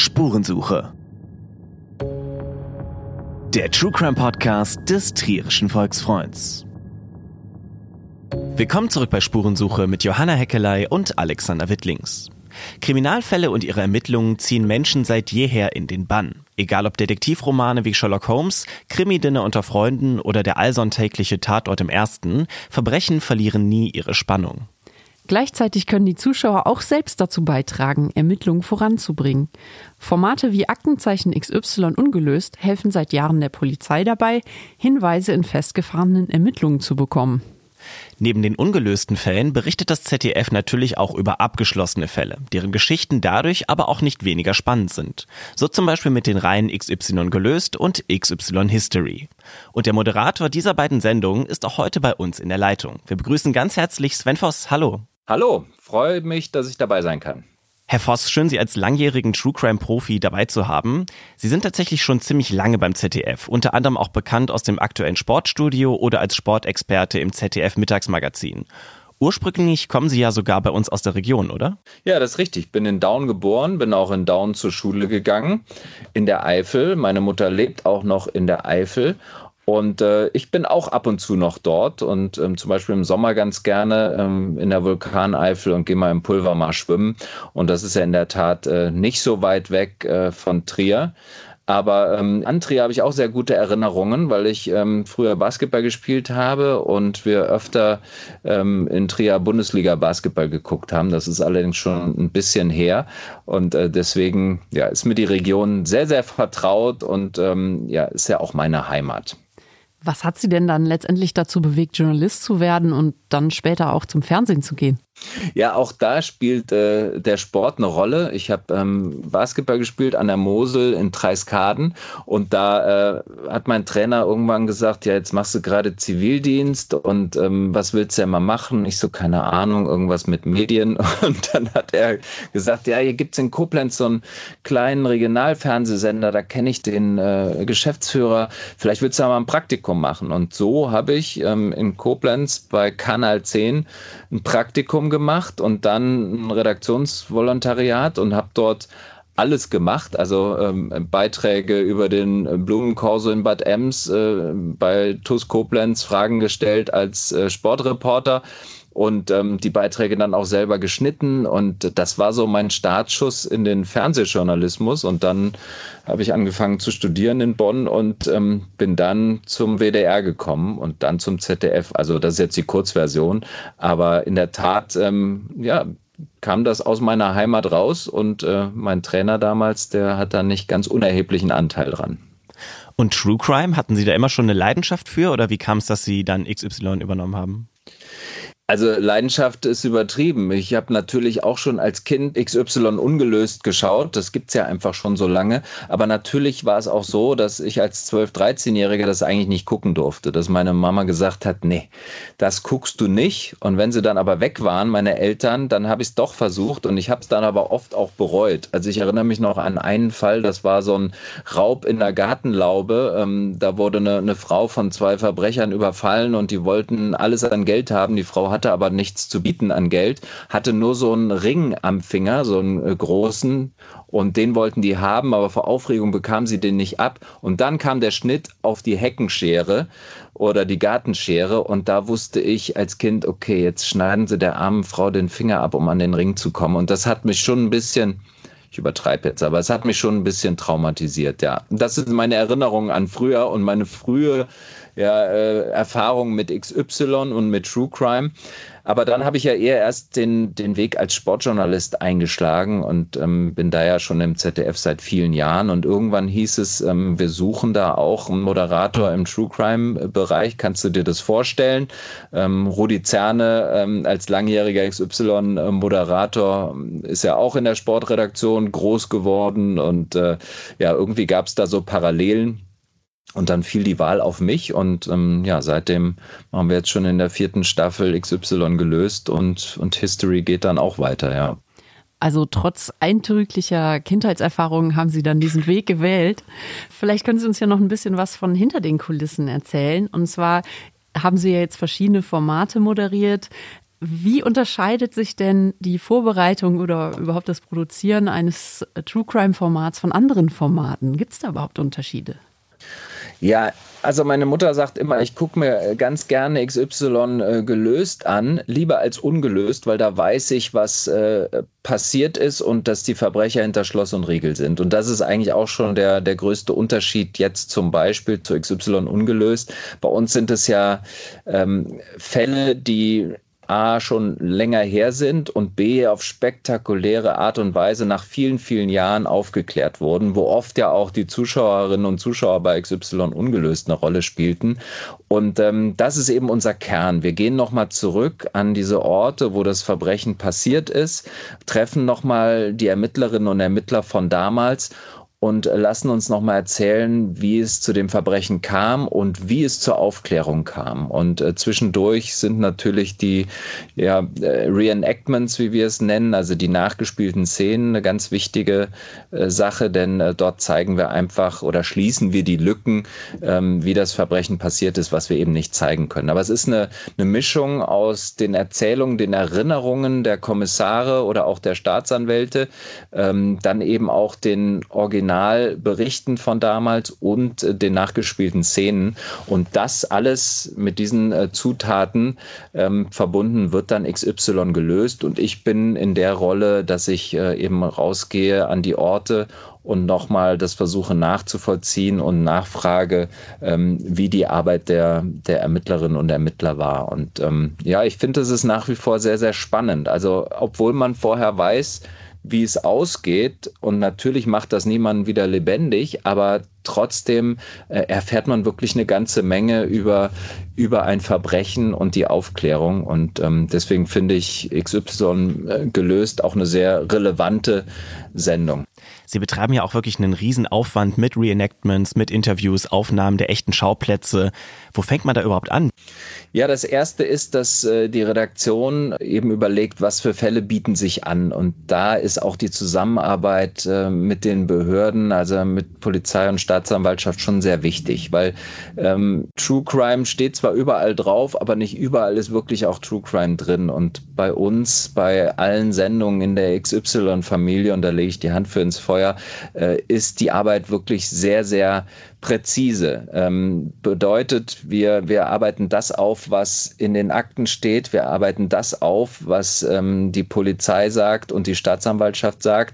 Spurensuche. Der True Crime Podcast des Trierischen Volksfreunds. Willkommen zurück bei Spurensuche mit Johanna Heckeley und Alexander Wittlings. Kriminalfälle und ihre Ermittlungen ziehen Menschen seit jeher in den Bann. Egal ob Detektivromane wie Sherlock Holmes, Krimi-Dinner unter Freunden oder der allsonntägliche Tatort im Ersten, Verbrechen verlieren nie ihre Spannung. Gleichzeitig können die Zuschauer auch selbst dazu beitragen, Ermittlungen voranzubringen. Formate wie Aktenzeichen XY ungelöst helfen seit Jahren der Polizei dabei, Hinweise in festgefahrenen Ermittlungen zu bekommen. Neben den ungelösten Fällen berichtet das ZDF natürlich auch über abgeschlossene Fälle, deren Geschichten dadurch aber auch nicht weniger spannend sind. So zum Beispiel mit den Reihen XY gelöst und XY History. Und der Moderator dieser beiden Sendungen ist auch heute bei uns in der Leitung. Wir begrüßen ganz herzlich Sven Voss. Hallo. Hallo, freue mich, dass ich dabei sein kann. Herr Voss, schön, Sie als langjährigen True-Crime-Profi dabei zu haben. Sie sind tatsächlich schon ziemlich lange beim ZDF, unter anderem auch bekannt aus dem aktuellen Sportstudio oder als Sportexperte im ZDF-Mittagsmagazin. Ursprünglich kommen Sie ja sogar bei uns aus der Region, oder? Ja, das ist richtig. Ich bin in Daun geboren, bin auch in Daun zur Schule gegangen, in der Eifel. Meine Mutter lebt auch noch in der Eifel. Und ich bin auch ab und zu noch dort und zum Beispiel im Sommer ganz gerne in der Vulkaneifel und gehe mal im Pulvermarsch schwimmen. Und das ist ja in der Tat nicht so weit weg von Trier. Aber an Trier habe ich auch sehr gute Erinnerungen, weil ich früher Basketball gespielt habe und wir öfter in Trier Bundesliga Basketball geguckt haben. Das ist allerdings schon ein bisschen her und deswegen ist mir die Region sehr, sehr vertraut und ist ja auch meine Heimat. Was hat Sie denn dann letztendlich dazu bewegt, Journalist zu werden und dann später auch zum Fernsehen zu gehen? Ja, auch da spielt der Sport eine Rolle. Ich habe Basketball gespielt an der Mosel in Treiskaden und da hat mein Trainer irgendwann gesagt, ja, jetzt machst du gerade Zivildienst und was willst du ja mal machen? Ich so, keine Ahnung, irgendwas mit Medien. Und dann hat er gesagt, ja, hier gibt's in Koblenz so einen kleinen Regionalfernsehsender, da kenne ich den Geschäftsführer, vielleicht willst du ja mal ein Praktikum machen. Und so habe ich in Koblenz bei Kanal 10 ein Praktikum gemacht und dann ein Redaktionsvolontariat und habe dort alles gemacht, also Beiträge über den Blumenkorso in Bad Ems, bei TuS Koblenz Fragen gestellt als Sportreporter und die Beiträge dann auch selber geschnitten und das war so mein Startschuss in den Fernsehjournalismus und dann habe ich angefangen zu studieren in Bonn und bin dann zum WDR gekommen und dann zum ZDF, also das ist jetzt die Kurzversion, aber in der Tat, kam das aus meiner Heimat raus und mein Trainer damals, der hat da nicht ganz unerheblichen Anteil dran. Und True Crime, hatten Sie da immer schon eine Leidenschaft für oder wie kam es, dass Sie dann XY übernommen haben? Also Leidenschaft ist übertrieben. Ich habe natürlich auch schon als Kind XY ungelöst geschaut. Das gibt's ja einfach schon so lange. Aber natürlich war es auch so, dass ich als 12-, 13-Jähriger das eigentlich nicht gucken durfte. Dass meine Mama gesagt hat, nee, das guckst du nicht. Und wenn sie dann aber weg waren, meine Eltern, dann habe ich es doch versucht. Und ich habe es dann aber oft auch bereut. Also ich erinnere mich noch an einen Fall, das war so ein Raub in der Gartenlaube. Da wurde eine Frau von 2 Verbrechern überfallen und die wollten alles an Geld haben. Die Frau hatte aber nichts zu bieten an Geld, hatte nur so einen Ring am Finger, so einen großen und den wollten die haben, aber vor Aufregung bekam sie den nicht ab und dann kam der Schnitt auf die Heckenschere oder die Gartenschere und da wusste ich als Kind, okay, jetzt schneiden sie der armen Frau den Finger ab, um an den Ring zu kommen und das hat mich schon ein bisschen, ich übertreibe jetzt, aber es hat mich schon ein bisschen traumatisiert, ja. Das sind meine Erinnerungen an früher und meine frühe Erfahrung mit XY und mit True Crime. Aber dann habe ich ja eher erst den Weg als Sportjournalist eingeschlagen und bin da ja schon im ZDF seit vielen Jahren. Und irgendwann hieß es, wir suchen da auch einen Moderator im True Crime Bereich. Kannst du dir das vorstellen? Rudi Zerne als langjähriger XY Moderator ist ja auch in der Sportredaktion groß geworden. Und irgendwie gab es da so Parallelen. Und dann fiel die Wahl auf mich und seitdem haben wir jetzt schon in der 4. Staffel XY gelöst und History geht dann auch weiter, ja. Also trotz eindrücklicher Kindheitserfahrungen haben Sie dann diesen Weg gewählt. Vielleicht können Sie uns ja noch ein bisschen was von hinter den Kulissen erzählen. Und zwar haben Sie ja jetzt verschiedene Formate moderiert. Wie unterscheidet sich denn die Vorbereitung oder überhaupt das Produzieren eines True-Crime-Formats von anderen Formaten? Gibt es da überhaupt Unterschiede? Ja, also meine Mutter sagt immer, ich gucke mir ganz gerne XY gelöst an, lieber als ungelöst, weil da weiß ich, was passiert ist und dass die Verbrecher hinter Schloss und Riegel sind. Und das ist eigentlich auch schon der größte Unterschied jetzt zum Beispiel zu XY ungelöst. Bei uns sind es ja Fälle, die A, schon länger her sind und B, auf spektakuläre Art und Weise nach vielen, vielen Jahren aufgeklärt wurden, wo oft ja auch die Zuschauerinnen und Zuschauer bei XY ungelöst eine Rolle spielten. Und das ist eben unser Kern. Wir gehen nochmal zurück an diese Orte, wo das Verbrechen passiert ist, treffen nochmal die Ermittlerinnen und Ermittler von damals und lassen uns nochmal erzählen, wie es zu dem Verbrechen kam und wie es zur Aufklärung kam. Und zwischendurch sind natürlich die Reenactments, wie wir es nennen, also die nachgespielten Szenen, eine ganz wichtige Sache, denn dort zeigen wir einfach oder schließen wir die Lücken, wie das Verbrechen passiert ist, was wir eben nicht zeigen können. Aber es ist eine Mischung aus den Erzählungen, den Erinnerungen der Kommissare oder auch der Staatsanwälte, dann eben auch den Originalberichten von damals und den nachgespielten Szenen. Und das alles mit diesen Zutaten verbunden wird dann XY gelöst. Und ich bin in der Rolle, dass ich eben rausgehe an die Orte und nochmal das versuche nachzuvollziehen und nachfrage, wie die Arbeit der Ermittlerinnen und Ermittler war. Und ich finde, es ist nach wie vor sehr, sehr spannend. Also obwohl man vorher weiß, wie es ausgeht. Und natürlich macht das niemanden wieder lebendig, aber trotzdem erfährt man wirklich eine ganze Menge über ein Verbrechen und die Aufklärung. Und deswegen finde ich XY gelöst auch eine sehr relevante Sendung. Sie betreiben ja auch wirklich einen riesen Aufwand mit Reenactments, mit Interviews, Aufnahmen der echten Schauplätze. Wo fängt man da überhaupt an? Ja, das Erste ist, dass die Redaktion eben überlegt, was für Fälle bieten sich an. Und da ist auch die Zusammenarbeit mit den Behörden, also mit Polizei und Staatsanwaltschaft schon sehr wichtig, weil True Crime steht zwar überall drauf, aber nicht überall ist wirklich auch True Crime drin. Und bei uns, bei allen Sendungen in der XY-Familie, und da lege ich die Hand für ins Feuer, ist die Arbeit wirklich sehr, sehr präzise. Bedeutet, wir arbeiten das auf, was in den Akten steht. Wir arbeiten das auf, was die Polizei sagt und die Staatsanwaltschaft sagt,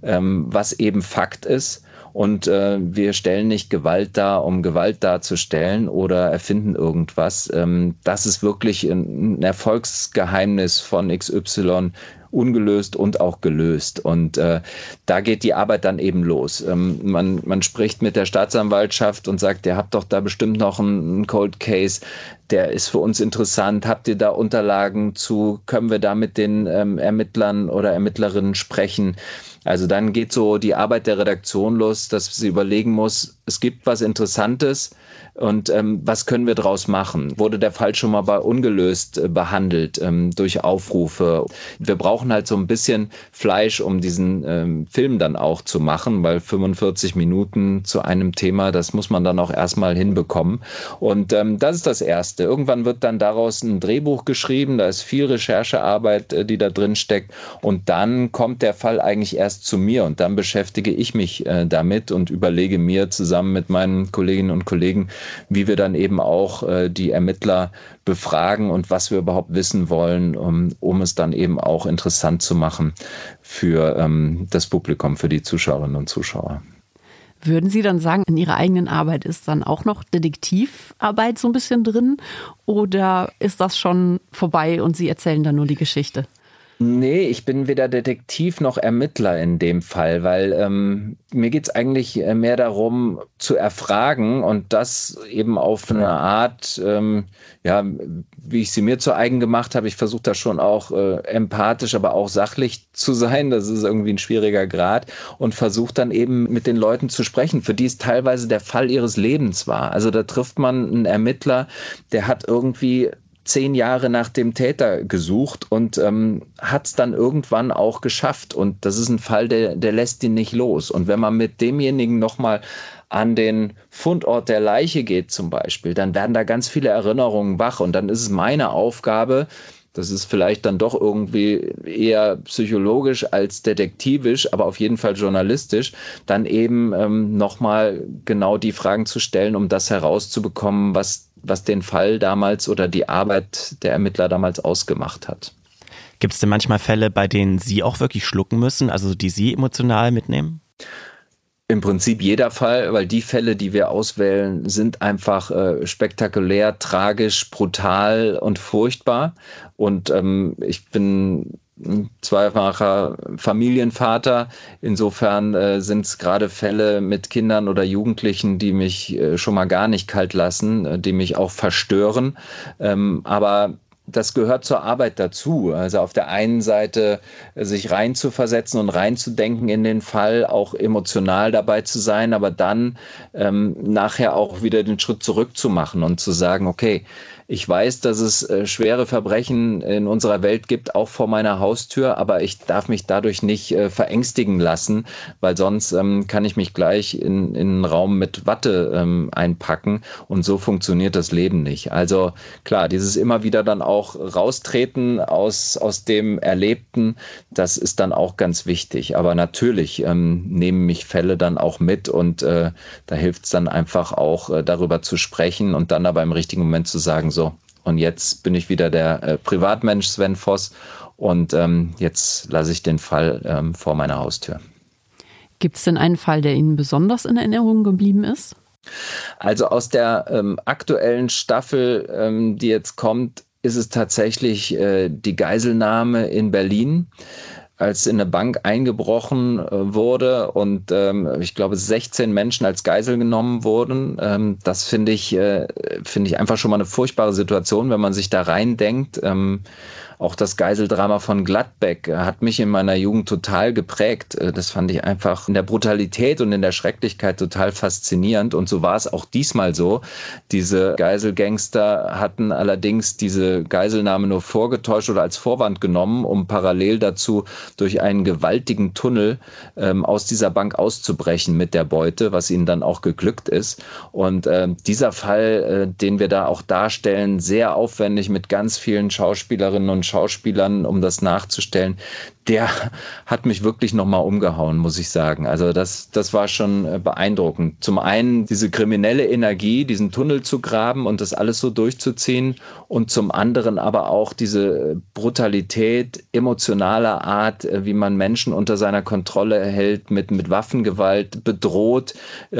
was eben Fakt ist. Und wir stellen nicht Gewalt dar, um Gewalt darzustellen oder erfinden irgendwas. Das ist wirklich ein Erfolgsgeheimnis von XY, ungelöst und auch gelöst. Und da geht die Arbeit dann eben los. Man spricht mit der Staatsanwaltschaft und sagt, ihr habt doch da bestimmt noch einen Cold Case, der ist für uns interessant. Habt ihr da Unterlagen zu? Können wir da mit den Ermittlern oder Ermittlerinnen sprechen? Also dann geht so die Arbeit der Redaktion los, dass sie überlegen muss, es gibt was Interessantes und was können wir draus machen? Wurde der Fall schon mal bei ungelöst behandelt durch Aufrufe? Wir brauchen halt so ein bisschen Fleisch, um diesen Film dann auch zu machen, weil 45 Minuten zu einem Thema, das muss man dann auch erstmal hinbekommen. Und das ist das Erste. Irgendwann wird dann daraus ein Drehbuch geschrieben, da ist viel Recherchearbeit, die da drin steckt. Und dann kommt der Fall eigentlich erst zu mir und dann beschäftige ich mich damit und überlege mir zusammen mit meinen Kolleginnen und Kollegen, wie wir dann eben auch die Ermittler befragen und was wir überhaupt wissen wollen, um es dann eben auch interessant zu machen für das Publikum, für die Zuschauerinnen und Zuschauer. Würden Sie dann sagen, in Ihrer eigenen Arbeit ist dann auch noch Detektivarbeit so ein bisschen drin oder ist das schon vorbei und Sie erzählen dann nur die Geschichte? Nee, ich bin weder Detektiv noch Ermittler in dem Fall, weil mir geht's eigentlich mehr darum zu erfragen und das eben auf eine Art, wie ich sie mir zu eigen gemacht habe. Ich versuche da schon auch empathisch, aber auch sachlich zu sein. Das ist irgendwie ein schwieriger Grad und versuche dann eben mit den Leuten zu sprechen, für die es teilweise der Fall ihres Lebens war. Also da trifft man einen Ermittler, der hat irgendwie 10 Jahre nach dem Täter gesucht und hat es dann irgendwann auch geschafft. Und das ist ein Fall, der lässt ihn nicht los. Und wenn man mit demjenigen nochmal an den Fundort der Leiche geht zum Beispiel, dann werden da ganz viele Erinnerungen wach. Und dann ist es meine Aufgabe, das ist vielleicht dann doch irgendwie eher psychologisch als detektivisch, aber auf jeden Fall journalistisch, dann eben nochmal genau die Fragen zu stellen, um das herauszubekommen, was den Fall damals oder die Arbeit der Ermittler damals ausgemacht hat. Gibt es denn manchmal Fälle, bei denen Sie auch wirklich schlucken müssen, also die Sie emotional mitnehmen? Im Prinzip jeder Fall, weil die Fälle, die wir auswählen, sind einfach spektakulär, tragisch, brutal und furchtbar. Und ich bin ein zweifacher Familienvater. Insofern sind es gerade Fälle mit Kindern oder Jugendlichen, die mich schon mal gar nicht kalt lassen, die mich auch verstören. Aber das gehört zur Arbeit dazu. Also auf der einen Seite sich reinzuversetzen und reinzudenken in den Fall, auch emotional dabei zu sein, aber dann nachher auch wieder den Schritt zurück zu machen und zu sagen, okay, ich weiß, dass es schwere Verbrechen in unserer Welt gibt, auch vor meiner Haustür, aber ich darf mich dadurch nicht verängstigen lassen, weil sonst kann ich mich gleich in einen Raum mit Watte einpacken und so funktioniert das Leben nicht. Also klar, dieses immer wieder dann auch raustreten aus dem Erlebten, das ist dann auch ganz wichtig. Aber natürlich nehmen mich Fälle dann auch mit und da hilft es dann einfach auch darüber zu sprechen und dann aber im richtigen Moment zu sagen, so, und jetzt bin ich wieder der Privatmensch Sven Voss und jetzt lasse ich den Fall vor meiner Haustür. Gibt es denn einen Fall, der Ihnen besonders in Erinnerung geblieben ist? Also aus der aktuellen Staffel, die jetzt kommt, ist es tatsächlich die Geiselnahme in Berlin, als in eine Bank eingebrochen wurde und ich glaube 16 Menschen als Geisel genommen wurden. Das finde ich einfach schon mal eine furchtbare Situation, wenn man sich da reindenkt. Auch das Geiseldrama von Gladbeck hat mich in meiner Jugend total geprägt. Das fand ich einfach in der Brutalität und in der Schrecklichkeit total faszinierend. Und so war es auch diesmal so. Diese Geiselgangster hatten allerdings diese Geiselnahme nur vorgetäuscht oder als Vorwand genommen, um parallel dazu durch einen gewaltigen Tunnel aus dieser Bank auszubrechen mit der Beute, was ihnen dann auch geglückt ist. Und dieser Fall, den wir da auch darstellen, sehr aufwendig mit ganz vielen Schauspielerinnen und Schauspielern, um das nachzustellen, der hat mich wirklich nochmal umgehauen, muss ich sagen. Also das war schon beeindruckend. Zum einen diese kriminelle Energie, diesen Tunnel zu graben und das alles so durchzuziehen und zum anderen aber auch diese Brutalität emotionaler Art, wie man Menschen unter seiner Kontrolle hält, mit Waffengewalt bedroht,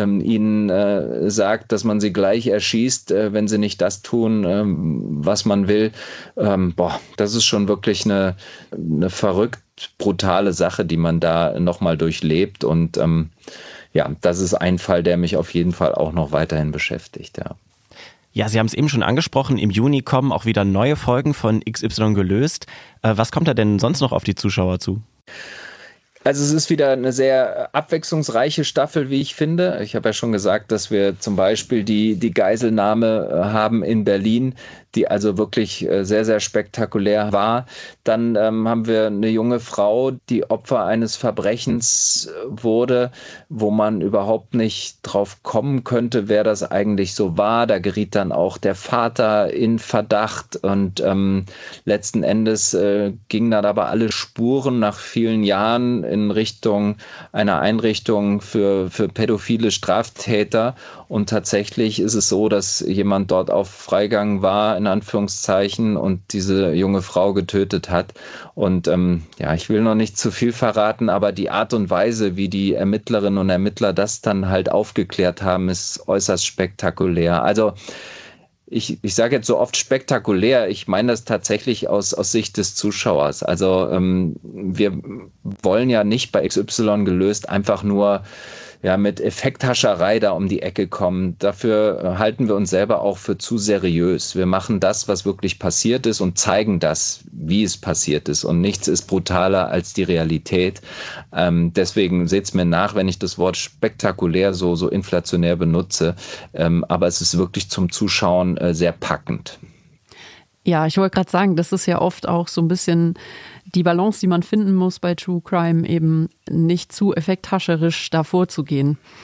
ihnen sagt, dass man sie gleich erschießt, wenn sie nicht das tun, was man will. Das ist schon wirklich eine verrückt brutale Sache, die man da nochmal durchlebt. Und das ist ein Fall, der mich auf jeden Fall auch noch weiterhin beschäftigt. Ja. Ja, Sie haben es eben schon angesprochen, im Juni kommen auch wieder neue Folgen von XY gelöst. Was kommt da denn sonst noch auf die Zuschauer zu? Also es ist wieder eine sehr abwechslungsreiche Staffel, wie ich finde. Ich habe ja schon gesagt, dass wir zum Beispiel die Geiselnahme haben in Berlin, die also wirklich sehr, sehr spektakulär war. Dann haben wir eine junge Frau, die Opfer eines Verbrechens wurde, wo man überhaupt nicht drauf kommen könnte, wer das eigentlich so war. Da geriet dann auch der Vater in Verdacht und letzten Endes gingen dann aber alle Spuren nach vielen Jahren in Richtung einer Einrichtung für pädophile Straftäter. Und tatsächlich ist es so, dass jemand dort auf Freigang war, in Anführungszeichen, und diese junge Frau getötet hat. Und ich will noch nicht zu viel verraten, aber die Art und Weise, wie die Ermittlerinnen und Ermittler das dann halt aufgeklärt haben, ist äußerst spektakulär. Also ich sage jetzt so oft spektakulär, ich meine das tatsächlich aus Sicht des Zuschauers. Also wir wollen ja nicht bei XY gelöst einfach nur mit Effekthascherei da um die Ecke kommen. Dafür halten wir uns selber auch für zu seriös. Wir machen das, was wirklich passiert ist und zeigen das, wie es passiert ist. Und nichts ist brutaler als die Realität. Deswegen seht's mir nach, wenn ich das Wort spektakulär so inflationär benutze. Aber es ist wirklich zum Zuschauen sehr packend. Ja, ich wollte gerade sagen, das ist ja oft auch so ein bisschen die Balance, die man finden muss bei True Crime, eben nicht zu effekthascherisch da vorzugehen.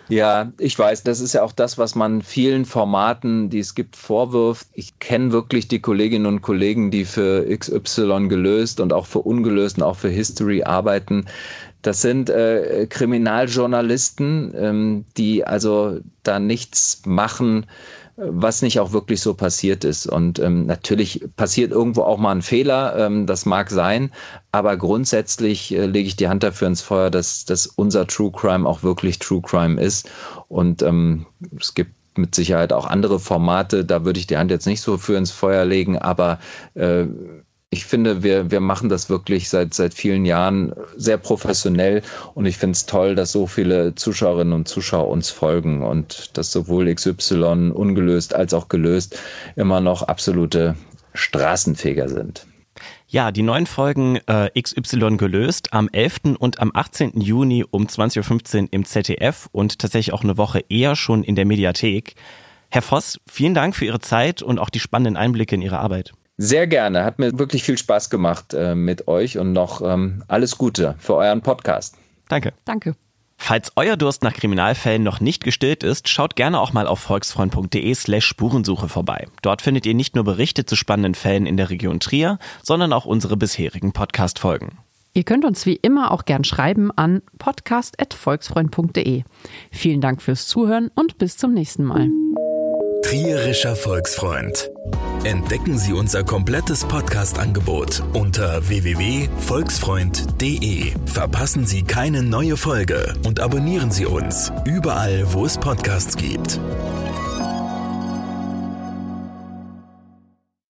Ja, ich weiß, das ist ja auch das, was man vielen Formaten, die es gibt, vorwirft. Ich kenne wirklich die Kolleginnen und Kollegen, die für XY gelöst und auch für ungelöst und auch für History arbeiten. Das sind Kriminaljournalisten, die also da nichts machen, was nicht auch wirklich so passiert ist. Und natürlich passiert irgendwo auch mal ein Fehler, das mag sein, aber grundsätzlich lege ich die Hand dafür ins Feuer, dass unser True Crime auch wirklich True Crime ist. Und es gibt mit Sicherheit auch andere Formate, da würde ich die Hand jetzt nicht so für ins Feuer legen, aber ich finde, wir machen das wirklich seit vielen Jahren sehr professionell und ich finde es toll, dass so viele Zuschauerinnen und Zuschauer uns folgen und dass sowohl XY ungelöst als auch gelöst immer noch absolute Straßenfeger sind. Ja, die neuen Folgen XY gelöst am 11. und am 18. Juni um 20.15 Uhr im ZDF und tatsächlich auch eine Woche eher schon in der Mediathek. Herr Voss, vielen Dank für Ihre Zeit und auch die spannenden Einblicke in Ihre Arbeit. Sehr gerne. Hat mir wirklich viel Spaß gemacht mit euch und noch alles Gute für euren Podcast. Danke. Danke. Falls euer Durst nach Kriminalfällen noch nicht gestillt ist, schaut gerne auch mal auf volksfreund.de/Spurensuche vorbei. Dort findet ihr nicht nur Berichte zu spannenden Fällen in der Region Trier, sondern auch unsere bisherigen Podcast-Folgen. Ihr könnt uns wie immer auch gern schreiben an podcast@volksfreund.de. Vielen Dank fürs Zuhören und bis zum nächsten Mal. Trierischer Volksfreund. Entdecken Sie unser komplettes Podcast-Angebot unter www.volksfreund.de. Verpassen Sie keine neue Folge und abonnieren Sie uns überall, wo es Podcasts gibt.